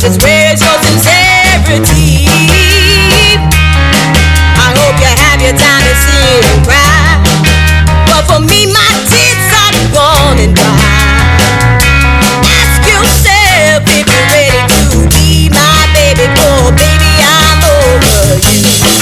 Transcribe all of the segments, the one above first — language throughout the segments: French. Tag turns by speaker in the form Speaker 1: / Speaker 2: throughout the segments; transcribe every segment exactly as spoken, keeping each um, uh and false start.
Speaker 1: patience, where is your sincerity? I hope you have your time to see and cry, but for me my tears are running dry. Ask yourself if you're ready to be my baby, oh baby I'm over you.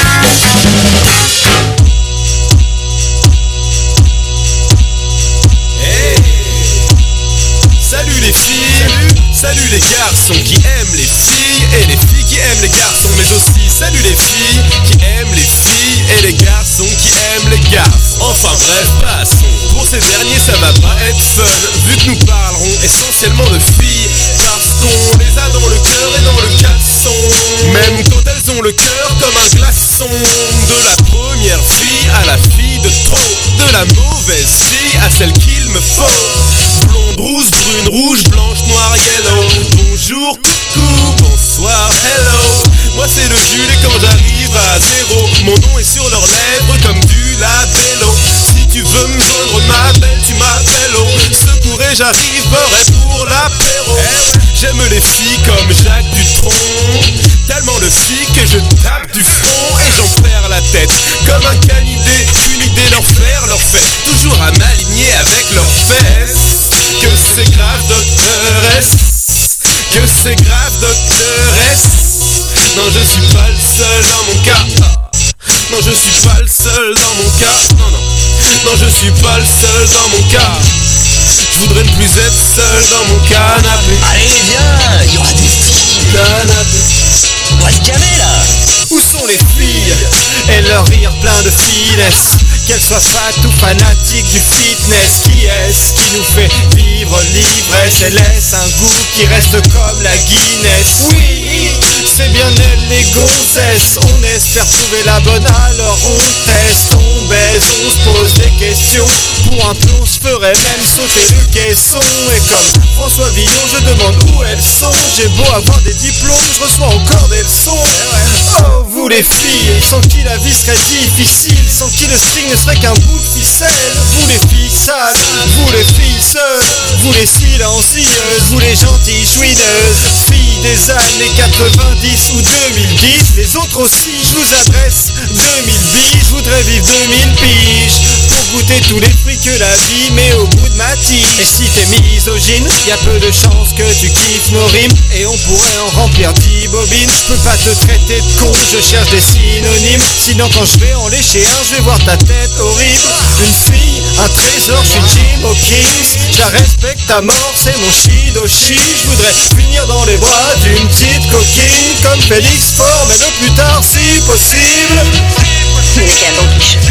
Speaker 2: Salut les filles, salut les garçons qui aiment les filles et les filles qui aiment les garçons, mais aussi salut les filles qui aiment les filles et les garçons qui aiment les garçons. Enfin bref, passons. Pour ces derniers ça va pas être fun, vu que nous parlerons essentiellement de filles, parce qu'on les a dans le cœur et dans le caleçon, même quand elles ont le cœur comme un glaçon. De la première fille à la fille de trop, de la mauvaise fille à celle qu'il me faut. Blonde, rousse, brune, rouge, blanche, noire, yellow. Bonjour, coucou, bonsoir, hello. Moi c'est le Jules et quand j'arrive à zéro, mon nom est sur leurs lèvres comme du labello. Si tu veux me joindre ma belle, tu m'appelles au secours et j'arriverai pour l'apéro. J'aime les filles comme Jacques Dutronc, tellement de filles que je tape du front et j'en perds la tête comme un canidé. Une idée leur faire, leur fait toujours à m'aligner avec leurs fesses. Que c'est grave doctoresse, que c'est grave doctoresse. Non je suis pas le seul dans mon cas. Non je suis pas le seul dans mon cas. Non non, non je suis pas le seul dans mon cas. Je voudrais ne plus être seul dans mon canapé.
Speaker 3: Allez viens, il y aura des filles.
Speaker 2: Canapé.
Speaker 3: On va se calmer là.
Speaker 2: Où sont les filles et leur rire plein de finesse? Qu'elles soient fat ou fanatiques du fitness, qui est-ce qui nous fait vivre l'ivresse et laisse un goût qui reste comme la Guinness? Oui, c'est bien elles les gonzesses. On espère trouver la bonne alors on teste, on baise, on se pose des questions. Pour un peu on se ferait même sauter le caisson. Et comme François Villon je demande où elles sont. J'ai beau avoir des diplômes, je reçois encore des leçons. Oh vous les filles, sans qui la vie serait difficile, sans qui le string ne serait qu'un bout de ficelle. Vous les filles sales, vous les filles seules, vous les silencieuses, vous les gentilles chouineuses, filles des années quatre-vingt-dix ou deux mille dix. Les autres aussi, je vous adresse deux mille biges. Je voudrais vivre deux mille piges pour goûter tous les fruits que la vie met au bout de ma tige. Et si t'es misogyne, y a peu de chances que tu kiffes nos rimes, et on pourrait en remplir dix bobines. Je peux pas te traiter de con, je cherche des synonymes. Sinon quand je vais en lécher un, je vais voir ta tête horrible. Une fille, un trésor, je suis Jim Hawkins. Je la respecte à mort, c'est mon shidoshi. Je voudrais finir dans les bras d'une petite coquine comme Félix Faure, mais le plus tard si possible.
Speaker 4: Tu n'es qu'un Don Quichotte.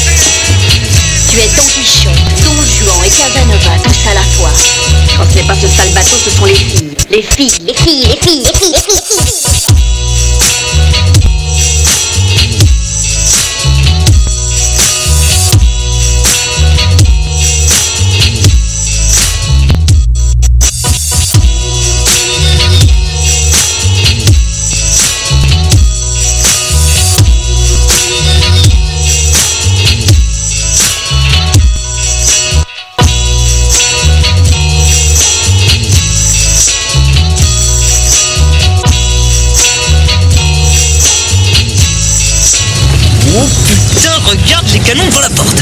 Speaker 4: Tu es Don Quichotte, Don Juan et Casanova, tous à la fois. Quand ce n'est pas ce sale bateau, ce sont les filles. Les filles, les filles, les filles, les filles, les filles, les filles.
Speaker 3: Oh putain, regarde les canons devant la porte.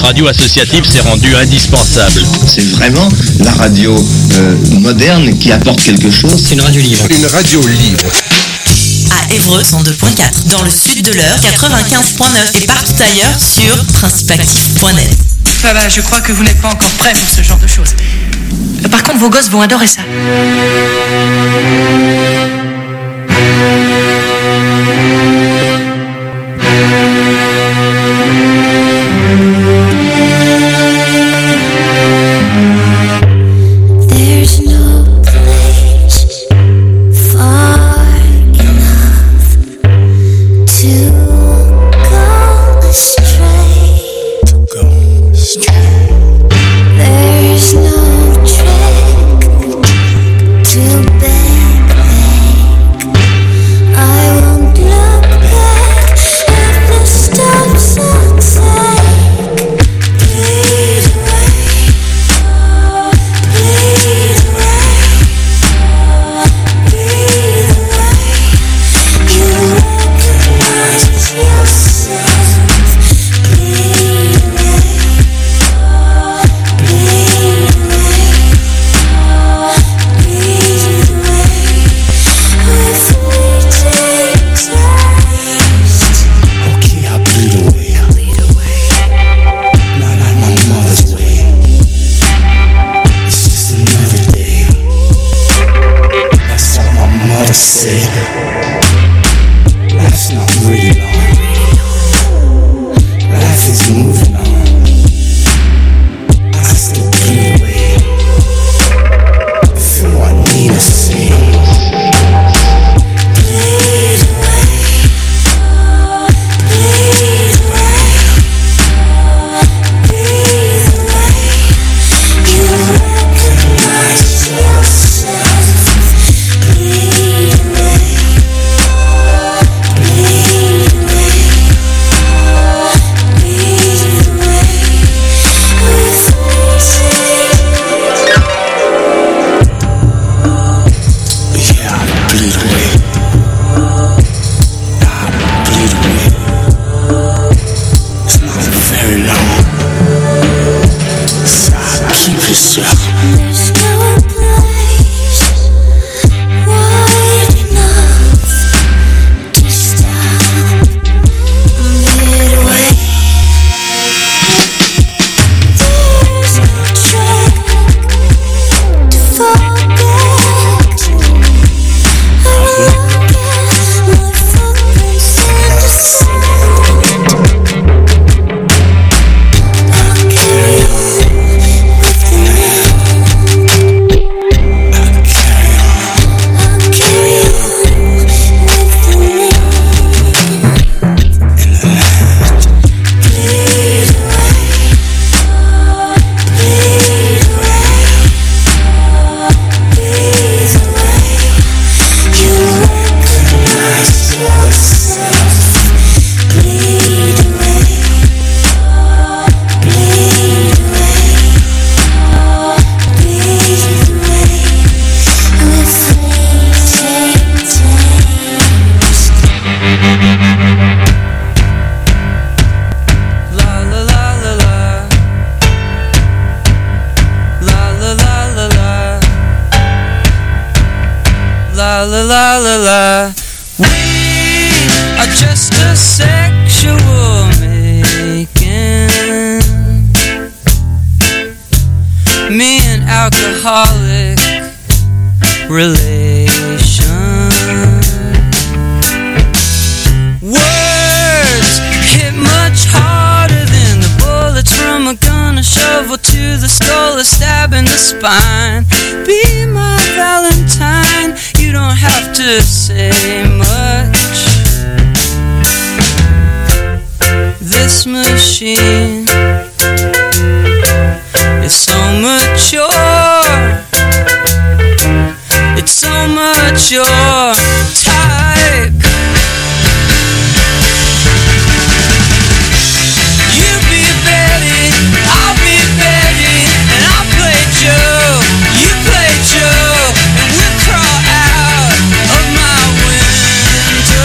Speaker 5: radio associative s'est rendue indispensable.
Speaker 6: C'est vraiment la radio euh, moderne qui apporte quelque chose.
Speaker 7: C'est une radio libre.
Speaker 8: Une radio libre.
Speaker 9: À Évreux, cent deux point quatre, dans le sud de l'Eure, quatre-vingt-quinze point neuf et partout ailleurs sur principactif point net.
Speaker 10: Ah bah, je crois que vous n'êtes pas encore prêts pour ce genre de choses. Par contre, vos gosses vont adorer ça.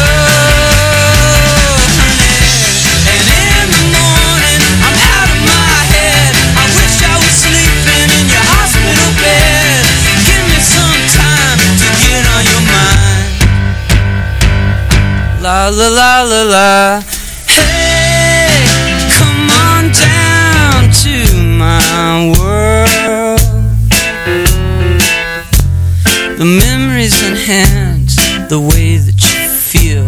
Speaker 11: My
Speaker 7: la la la la la. Hey, come on down to my world. The memories enhance the way that you feel.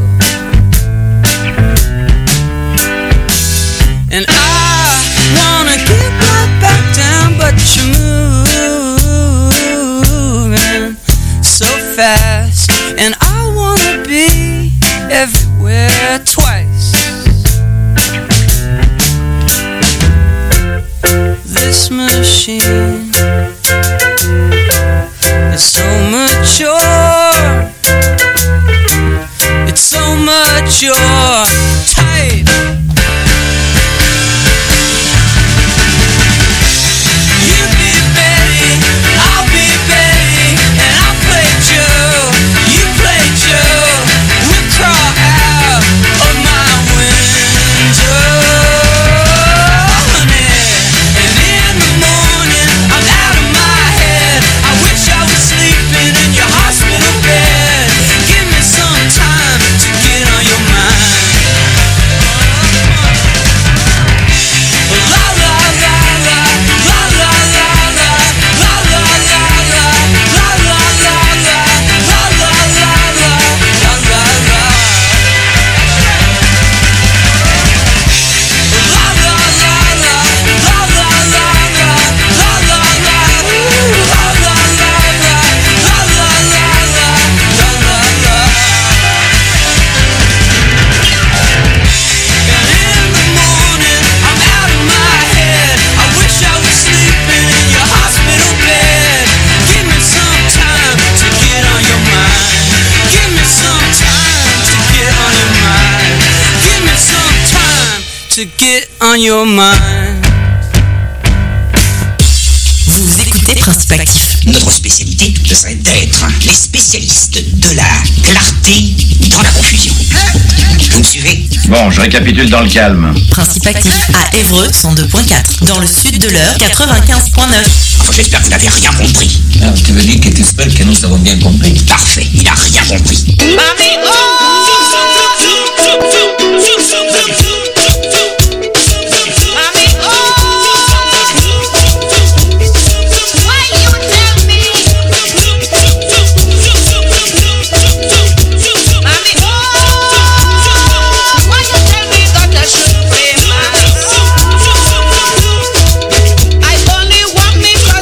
Speaker 7: And I wanna get right back down, but you're moving so fast. And I wanna be everywhere twice. This machine is so mature. It's so mature. Tight. You be Betty, I'll be Betty, and I'll play Joe. You play Joe. We'll crawl out of my window. And in the morning, I'm out of my head. I wish I was sleeping in your hospital bed. Give me some time to get on your mind. La la la la, la la la la, la la la la, la la la la, la la la la, la la la. La la la la, la la la la, la la la, la la la la, la la la la, la la la. And in the morning, I'm out of my head. I wish I was sleeping in your hospital bed. Give me some time to get on your mind. Give me some time to get on your mind. Give me some time to get on your mind.
Speaker 9: Vous écoutez Principe Actif.
Speaker 3: Notre spécialité ce serait d'être les spécialistes de la clarté dans la confusion. Vous me suivez?
Speaker 6: Bon, je récapitule dans le calme.
Speaker 9: Principe Actif à Évreux cent deux point quatre. Dans le sud de l'Eure quatre-vingt-quinze point neuf.
Speaker 3: Enfin, j'espère que vous n'avez rien compris.
Speaker 8: Ah, tu veux dire que tu espères que nous avons bien compris?
Speaker 3: Parfait, il a rien compris.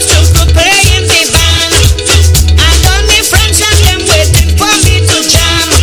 Speaker 1: Friends and them waiting for me to jam.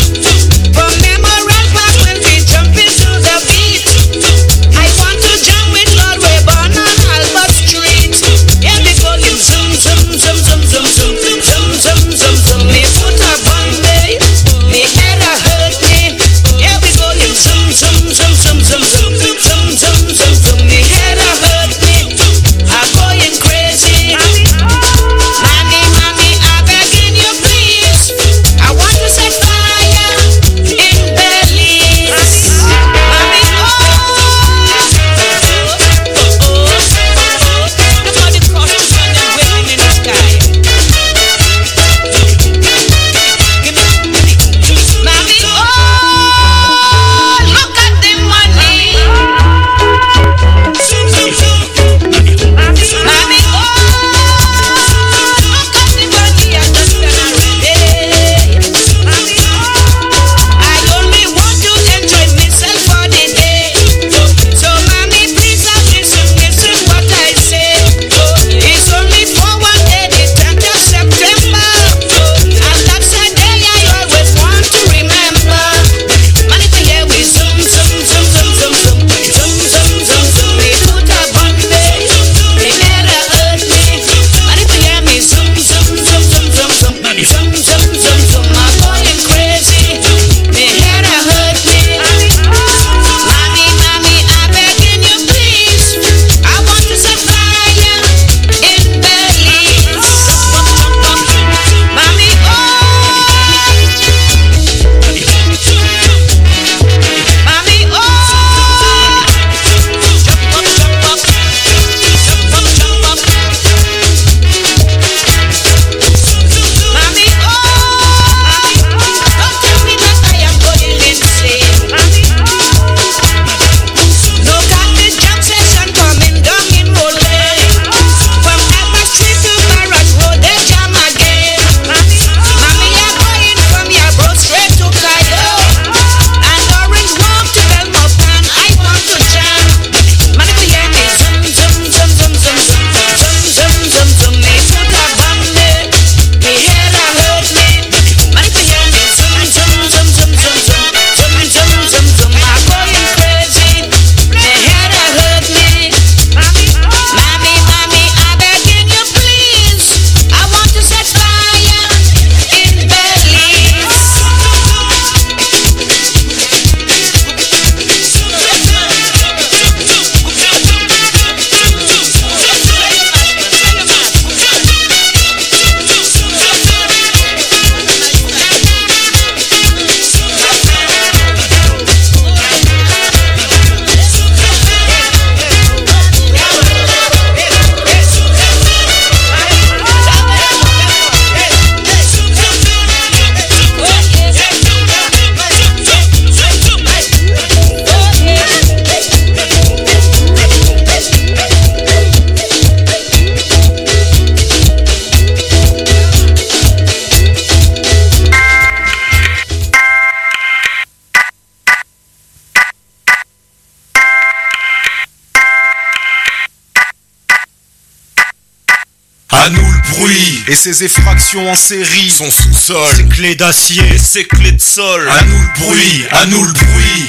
Speaker 11: à nous le bruit. Et ses effractions en série, son sous-sol, ses clés d'acier et ses clés de sol. À nous le bruit, à nous le bruit.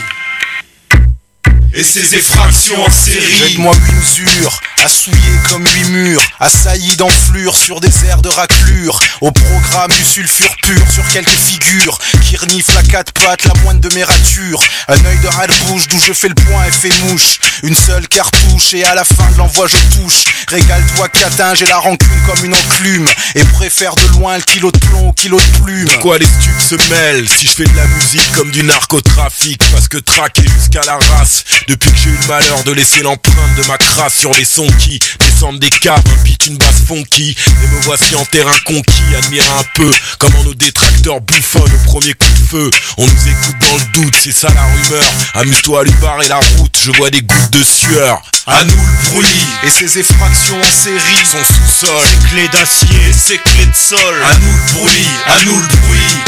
Speaker 11: Et ses effractions en série. Jette-moi huit mesures, assouillé comme huit murs, assailli d'enflure sur des airs de raclure. Au programme du sulfure pur sur quelques figures qui reniflent la quatre pattes, la moindre de mes ratures. Un œil de rat bouche d'où je fais le point et fais mouche. Une seule cartouche et à la fin de l'envoi je touche. Régale-toi catin, j'ai la rancune comme une enclume et préfère de loin le kilo de plomb au kilo de plume. Quoi les stupes se mêlent si je fais de la musique comme du narcotrafic. Parce que traquer jusqu'à la race. Depuis que j'ai eu le malheur de laisser l'empreinte de ma crasse sur les sons qui descendent des caves, un beat, une basse funky. Et me voici en terrain conquis, admirer un peu comment nos détracteurs bouffonnent au premier coup de feu. On nous écoute dans le doute, c'est ça la rumeur. Amuse-toi à lui barrer la route, je vois des gouttes de sueur. À nous le bruit, et ses effractions en série, son sous-sol, ses clés d'acier et ses clés de sol. À nous le bruit, à nous le bruit.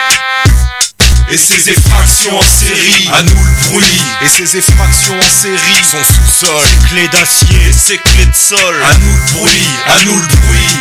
Speaker 11: Et ses effractions en série, à nous le bruit. Et ses effractions en série, son sous-sol, ses clés d'acier et ses clés de sol. À nous le bruit, à nous le bruit.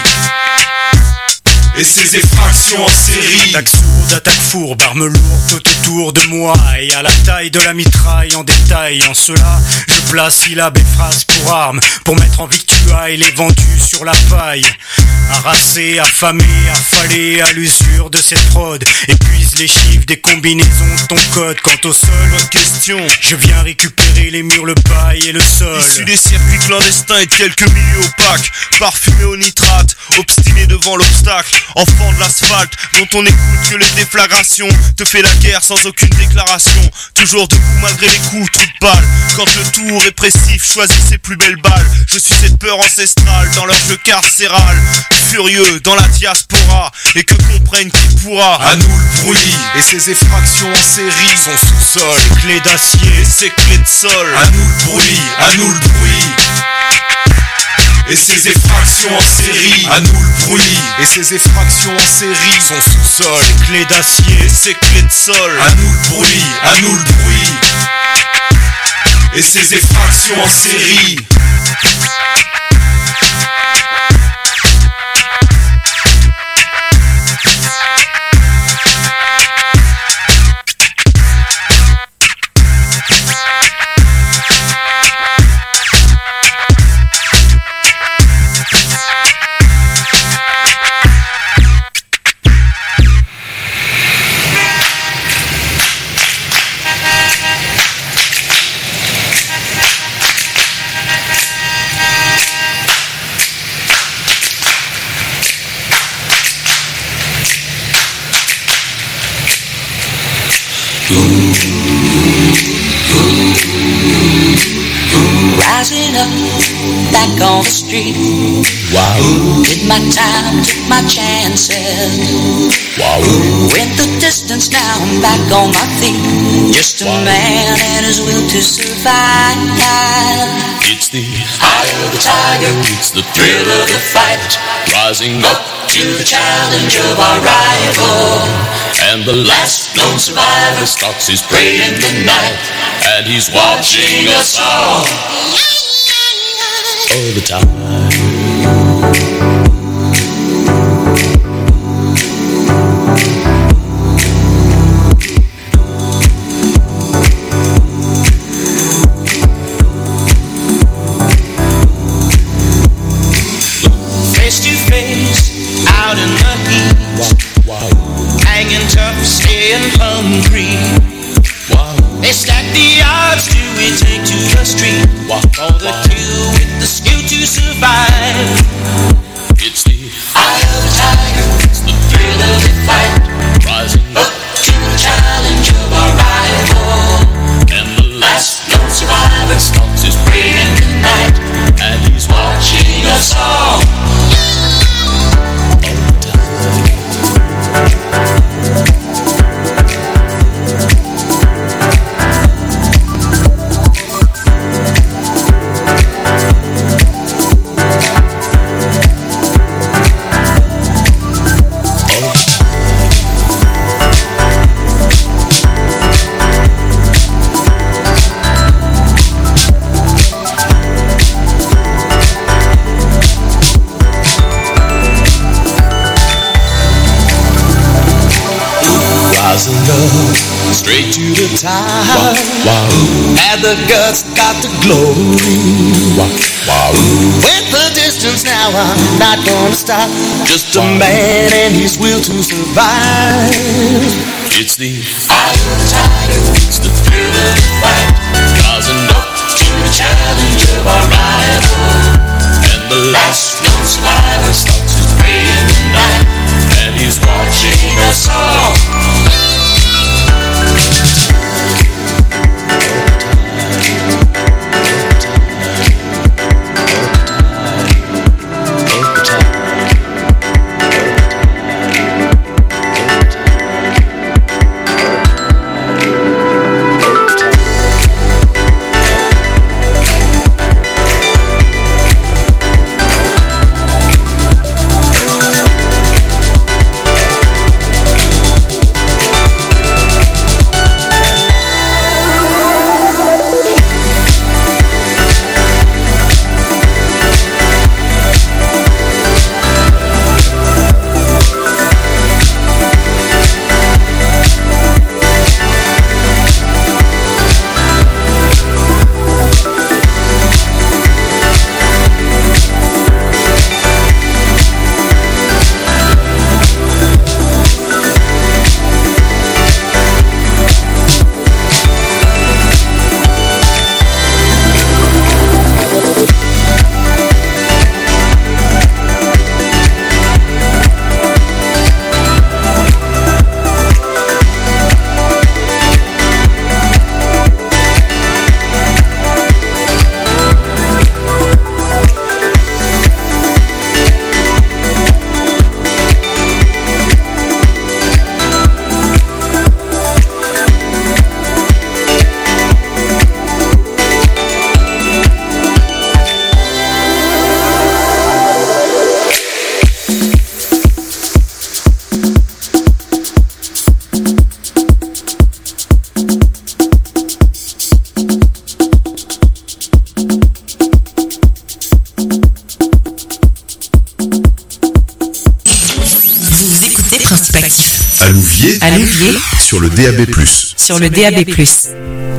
Speaker 11: Et ses effractions en série. Attaque sourde, attaque fourbe, arme lourde tout autour de moi. Et à la taille de la mitraille en détail. En cela, je place syllabes et phrases pour armes. Pour mettre en victuailles les vendus sur la paille. Harassé, affamé, affalé à l'usure de cette prod. Épuise les chiffres des combinaisons de ton code. Quant au sol, bonne question, je viens récupérer les murs, le paille et le sol. Issu des circuits clandestins et de quelques milieux opaques. Parfumé au nitrate, obstiné devant l'obstacle. Enfant de l'asphalte, dont on écoute que les déflagrations. Te fait la guerre sans aucune déclaration. Toujours debout malgré les coups, trou de balle. Quand le tour répressif choisit ses plus belles balles. Je suis cette peur ancestrale dans leur jeu carcéral. Furieux dans la diaspora. Et que comprenne qui pourra. À nous le bruit, et ses effractions en série. Son sous-sol, ses clés d'acier et ses clés de sol. À nous le bruit, à nous le bruit. Et ses effractions en série, à nous le bruit. Et ses effractions en série, son sous-sol, ses clés d'acier et ses clés de sol. À nous le bruit, à nous le bruit. Et ses effractions en série.
Speaker 7: Rising up, back on the street. Wow. Did my time, took my chances. Wow. Went the distance, now I'm back on my feet. Just a wow. man and his will to survive.
Speaker 12: It's the eye of the tiger, it's the thrill of the fight. Rising up to the challenge of our rival. And the last known survivor stalks his prey in the night. And he's watching us all, all the time.
Speaker 7: Face to face, out in the heat. Wow, wow. Hanging tough, staying hungry. Wow. They stack the odds, do we take to the street? Wow. For the wow. kill with the skill to survive.
Speaker 12: It's the
Speaker 7: eye of the tiger, it's the thrill of the fight.
Speaker 12: Rising
Speaker 7: up to the challenge of our rival.
Speaker 12: And the
Speaker 7: last known survivor stalks his prey in the night.
Speaker 12: And he's
Speaker 7: watching us all, all the time.
Speaker 12: rising up straight to the top. Wow, wow. And the guts got the glory. Wow, wow. With the distance now, I'm not gonna stop. Just a man and his will to survive. It's the eye of the tiger, it's the thrill of the fight, rising up to the challenge of our rival. And the last known survivor starts to pray in the night, and he's watching us all.
Speaker 13: À Louviers,
Speaker 9: à Louviers,
Speaker 13: sur le D A B plus.
Speaker 9: Sur le D A B plus.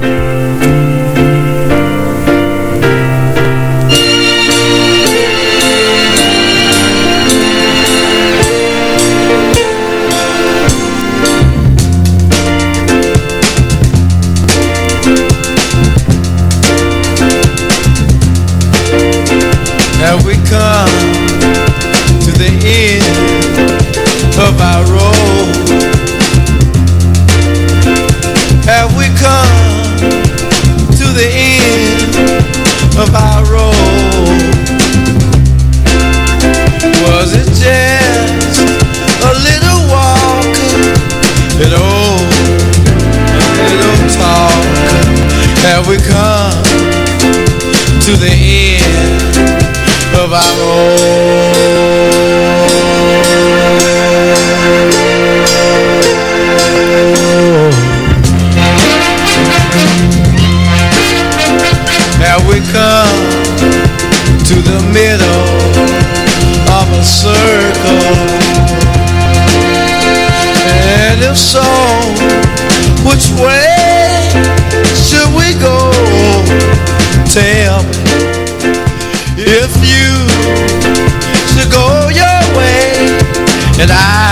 Speaker 14: Have we come to the end of our road? Have we come to the end of our road? Was it just a little walk, an old, a little talk? Have we come to the end of our road? Have we come to the middle of a circle? And if so, which way should we go? Tell me, if you should go your way and I